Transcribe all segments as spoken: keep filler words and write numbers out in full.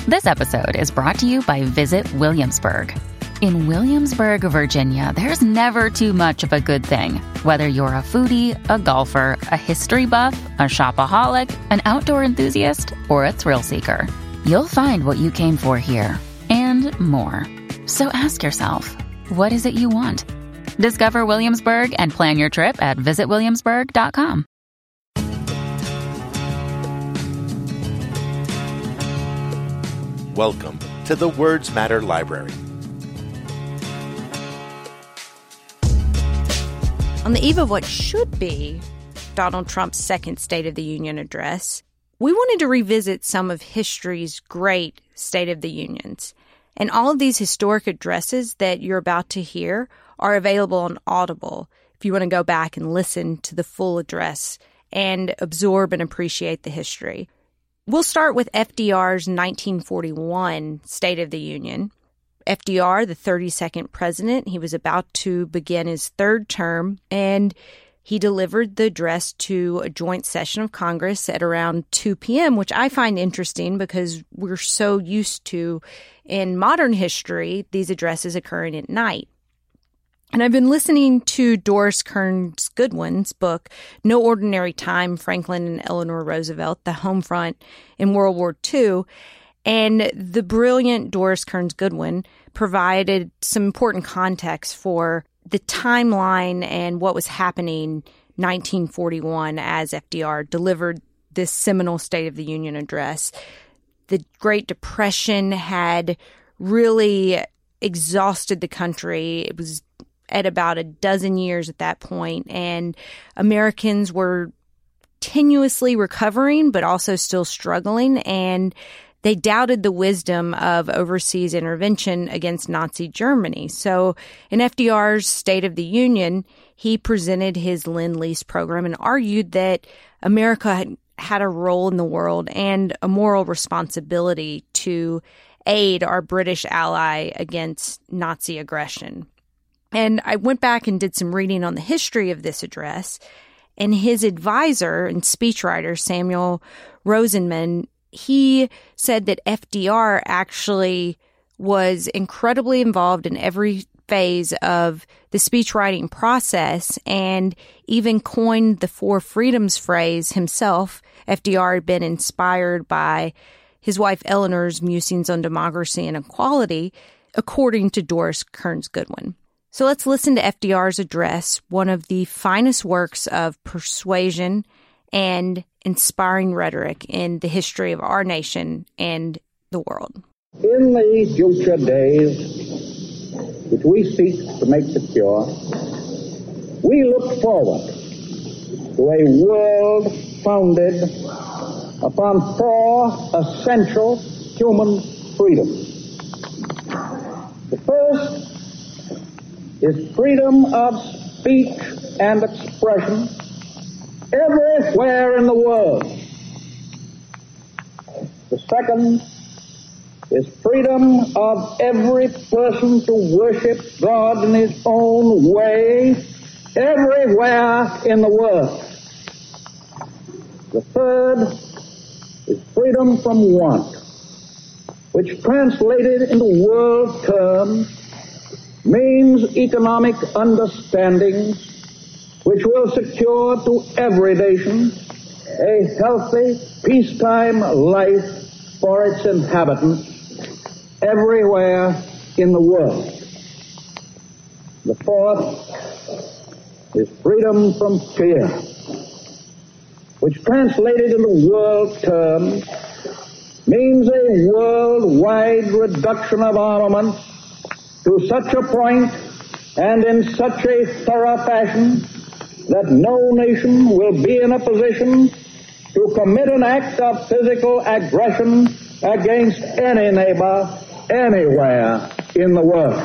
This episode is brought to you by Visit Williamsburg. In Williamsburg, Virginia, there's never too much of a good thing. Whether you're a foodie, a golfer, a history buff, a shopaholic, an outdoor enthusiast, or a thrill seeker, you'll find what you came for here and more. So ask yourself, what is it you want? Discover Williamsburg and plan your trip at visit williamsburg dot com. Welcome to the Words Matter Library. On the eve of what should be Donald Trump's second State of the Union address, we wanted to revisit some of history's great State of the Unions. And all of these historic addresses that you're about to hear are available on Audible if you want to go back and listen to the full address and absorb and appreciate the history. We'll start with F D R's nineteen forty-one State of the Union. F D R, the thirty-second president, he was about to begin his third term, and he delivered the address to a joint session of Congress at around two p.m., which I find interesting because we're so used to, in modern history, these addresses occurring at night. And I've been listening to Doris Kearns Goodwin's book, No Ordinary Time, Franklin and Eleanor Roosevelt, the Home Front in World War Two. And the brilliant Doris Kearns Goodwin provided some important context for the timeline and what was happening nineteen forty-one as F D R delivered this seminal State of the Union address. The Great Depression had really exhausted the country. It was at about a dozen years at that point, and Americans were tenuously recovering, but also still struggling, and they doubted the wisdom of overseas intervention against Nazi Germany. So in F D R's State of the Union, he presented his Lend-Lease program and argued that America had, had a role in the world and a moral responsibility to aid our British ally against Nazi aggression. And I went back and did some reading on the history of this address, and his advisor and speechwriter, Samuel Rosenman, he said that F D R actually was incredibly involved in every phase of the speechwriting process and even coined the Four Freedoms phrase himself. F D R had been inspired by his wife Eleanor's musings on democracy and equality, according to Doris Kearns Goodwin. So let's listen to F D R's address, one of the finest works of persuasion and inspiring rhetoric in the history of our nation and the world. In the future days, which we seek to make secure, we look forward to a world founded upon four essential human freedoms. The first is freedom of speech and expression everywhere in the world. The second is freedom of every person to worship God in his own way everywhere in the world. The third is freedom from want, which translated into world terms means economic understanding which will secure to every nation a healthy, peacetime life for its inhabitants everywhere in the world. The fourth is freedom from fear, which translated into world terms means a worldwide reduction of armaments to such a point and in such a thorough fashion that no nation will be in a position to commit an act of physical aggression against any neighbor anywhere in the world.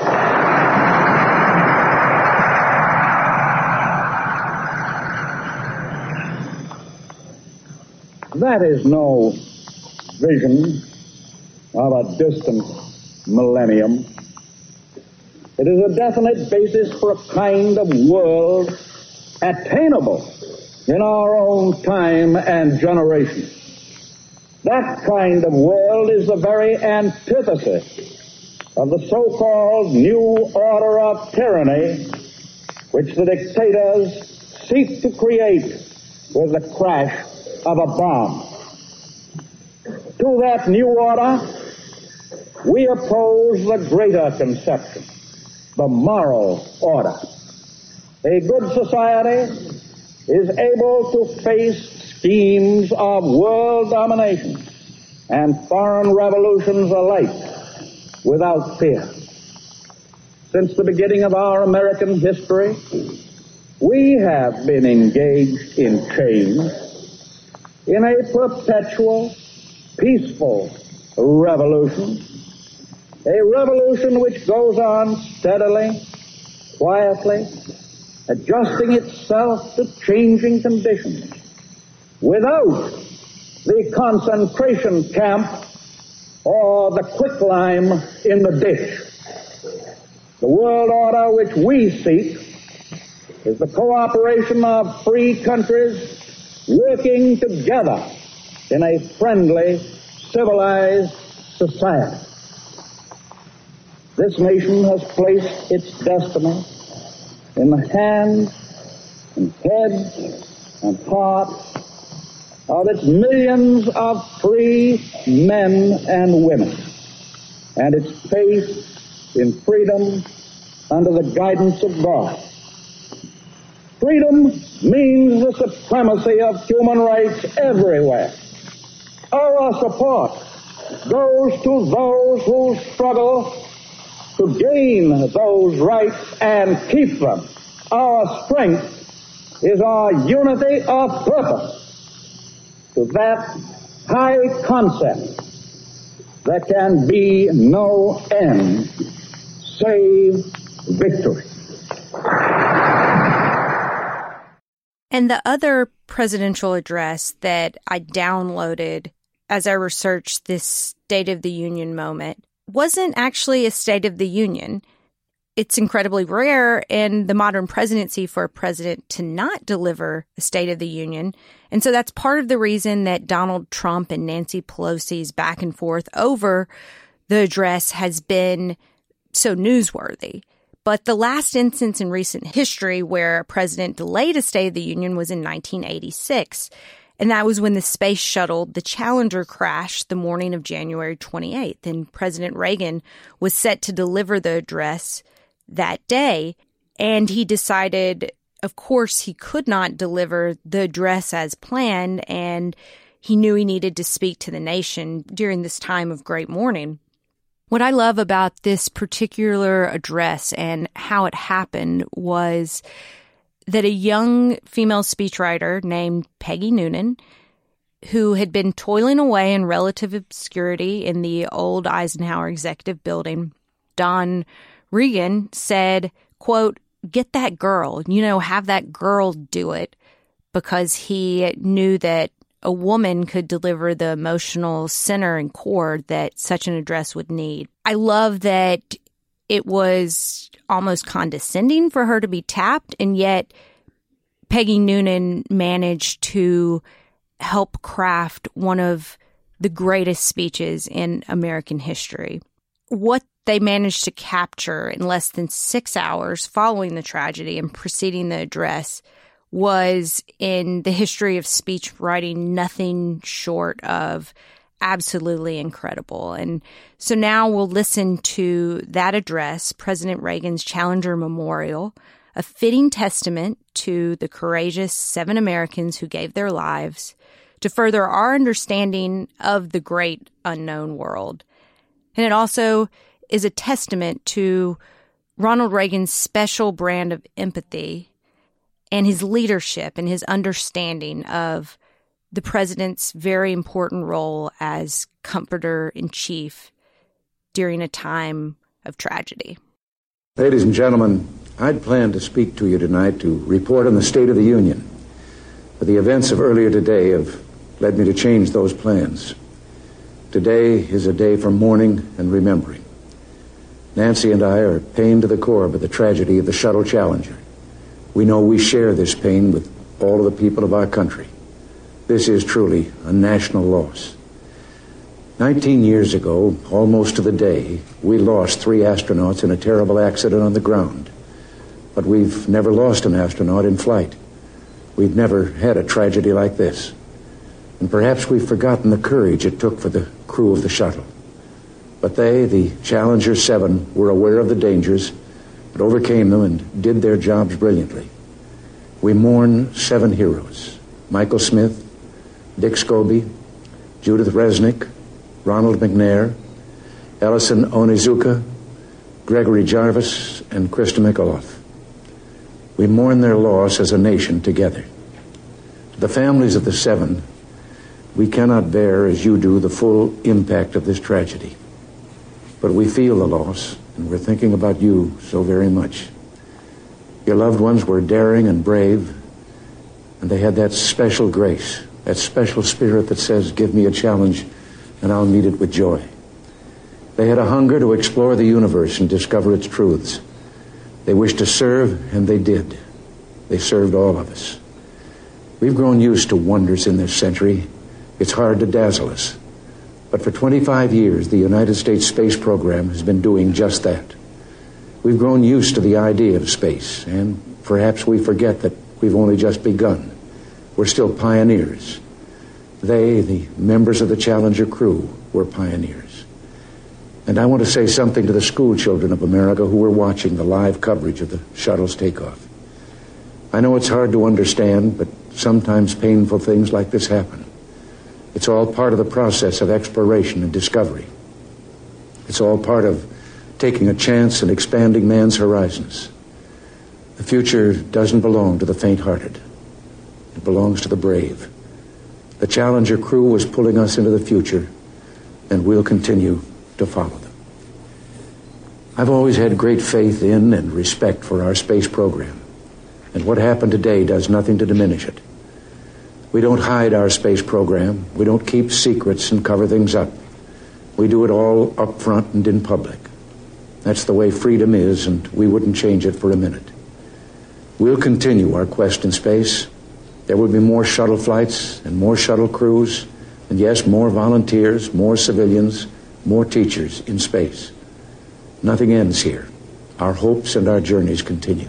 That is no vision of a distant millennium. It is a definite basis for a kind of world attainable in our own time and generation. That kind of world is the very antithesis of the so-called new order of tyranny which the dictators seek to create with the crash of a bomb. To that new order, we oppose the greater conception, the moral order. A good society is able to face schemes of world domination and foreign revolutions alike without fear. Since the beginning of our American history, we have been engaged in change, in a perpetual, peaceful revolution, a revolution which goes on steadily, quietly, adjusting itself to changing conditions, without the concentration camp or the quicklime in the ditch. The world order which we seek is the cooperation of free countries working together in a friendly, civilized society. This nation has placed its destiny in the hands and heads and hearts of its millions of free men and women, and its faith in freedom under the guidance of God. Freedom means the supremacy of human rights everywhere. Our support goes to those who struggle to gain those rights and keep them. Our strength is our unity of purpose. To that high concept, there can be no end save victory. And the other presidential address that I downloaded as I researched this State of the Union moment wasn't actually a State of the Union. It's incredibly rare in the modern presidency for a president to not deliver a State of the Union. And so that's part of the reason that Donald Trump and Nancy Pelosi's back and forth over the address has been so newsworthy. But the last instance in recent history where a president delayed a State of the Union was in nineteen eighty-six. And that was when the space shuttle, the Challenger, crashed the morning of January twenty-eighth. And President Reagan was set to deliver the address that day. And he decided, of course, he could not deliver the address as planned. And he knew he needed to speak to the nation during this time of great mourning. What I love about this particular address and how it happened was that a young female speechwriter named Peggy Noonan, who had been toiling away in relative obscurity in the old Eisenhower Executive Building, Don Regan, said, quote, "Get that girl, you know, have that girl do it," because he knew that a woman could deliver the emotional center and core that such an address would need. I love that it was almost condescending for her to be tapped, and yet Peggy Noonan managed to help craft one of the greatest speeches in American history. What they managed to capture in less than six hours following the tragedy and preceding the address was, in the history of speech writing, nothing short of absolutely incredible. And so now we'll listen to that address, President Reagan's Challenger Memorial, a fitting testament to the courageous seven Americans who gave their lives to further our understanding of the great unknown world. And it also is a testament to Ronald Reagan's special brand of empathy and his leadership and his understanding of the president's very important role as comforter-in-chief during a time of tragedy. Ladies and gentlemen, I'd planned to speak to you tonight to report on the State of the Union, but the events of earlier today have led me to change those plans. Today is a day for mourning and remembering. Nancy and I are pained to the core by the tragedy of the Shuttle Challenger. We know we share this pain with all of the people of our country. This is truly a national loss. Nineteen years ago, almost to the day, we lost three astronauts in a terrible accident on the ground. But we've never lost an astronaut in flight. We've never had a tragedy like this. And perhaps we've forgotten the courage it took for the crew of the shuttle. But they, the Challenger seven, were aware of the dangers, but overcame them and did their jobs brilliantly. We mourn seven heroes: Michael Smith, Dick Scobie, Judith Resnick, Ronald McNair, Ellison Onizuka, Gregory Jarvis, and Krista McAuliffe. We mourn their loss as a nation together. To the families of the seven, we cannot bear, as you do, the full impact of this tragedy. But we feel the loss, and we're thinking about you so very much. Your loved ones were daring and brave, and they had that special grace, that special spirit that says, give me a challenge, and I'll meet it with joy. They had a hunger to explore the universe and discover its truths. They wished to serve, and they did. They served all of us. We've grown used to wonders in this century. It's hard to dazzle us. But for twenty-five years, the United States space program has been doing just that. We've grown used to the idea of space, and perhaps we forget that we've only just begun. We're still pioneers. They, the members of the Challenger crew, were pioneers. And I want to say something to the school children of America who were watching the live coverage of the shuttle's takeoff. I know it's hard to understand, but sometimes painful things like this happen. It's all part of the process of exploration and discovery. It's all part of taking a chance and expanding man's horizons. The future doesn't belong to the faint-hearted. It belongs to the brave. The Challenger crew was pulling us into the future, and we'll continue to follow them. I've always had great faith in and respect for our space program, and what happened today does nothing to diminish it. We don't hide our space program. We don't keep secrets and cover things up. We do it all up front and in public. That's the way freedom is, and we wouldn't change it for a minute. We'll continue our quest in space. There will be more shuttle flights and more shuttle crews, and yes, more volunteers, more civilians, more teachers in space. Nothing ends here. Our hopes and our journeys continue.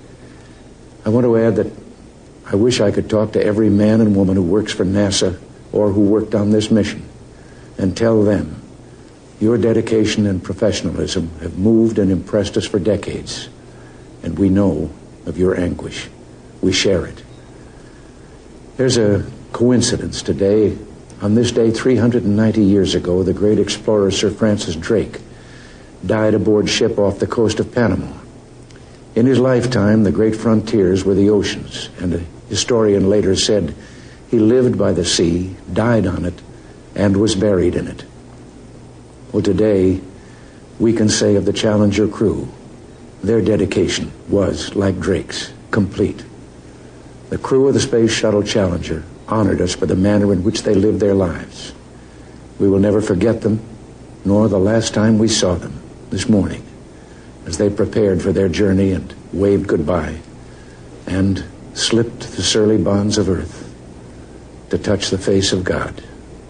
I want to add that I wish I could talk to every man and woman who works for NASA or who worked on this mission and tell them your dedication and professionalism have moved and impressed us for decades, and we know of your anguish. We share it. There's a coincidence today. On this day, three hundred ninety years ago, the great explorer Sir Francis Drake died aboard ship off the coast of Panama. In his lifetime, the great frontiers were the oceans, and a historian later said he lived by the sea, died on it, and was buried in it. Well, today, we can say of the Challenger crew, their dedication was, like Drake's, complete. The crew of the Space Shuttle Challenger honored us for the manner in which they lived their lives. We will never forget them, nor the last time we saw them this morning, as they prepared for their journey and waved goodbye and slipped the surly bonds of earth to touch the face of God.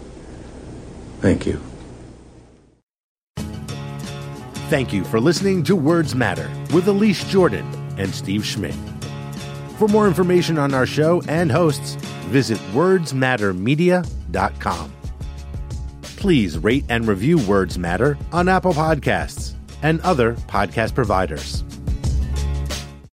Thank you. Thank you for listening to Words Matter with Elise Jordan and Steve Schmidt. For more information on our show and hosts, visit words matter media dot com. Please rate and review Words Matter on Apple Podcasts and other podcast providers.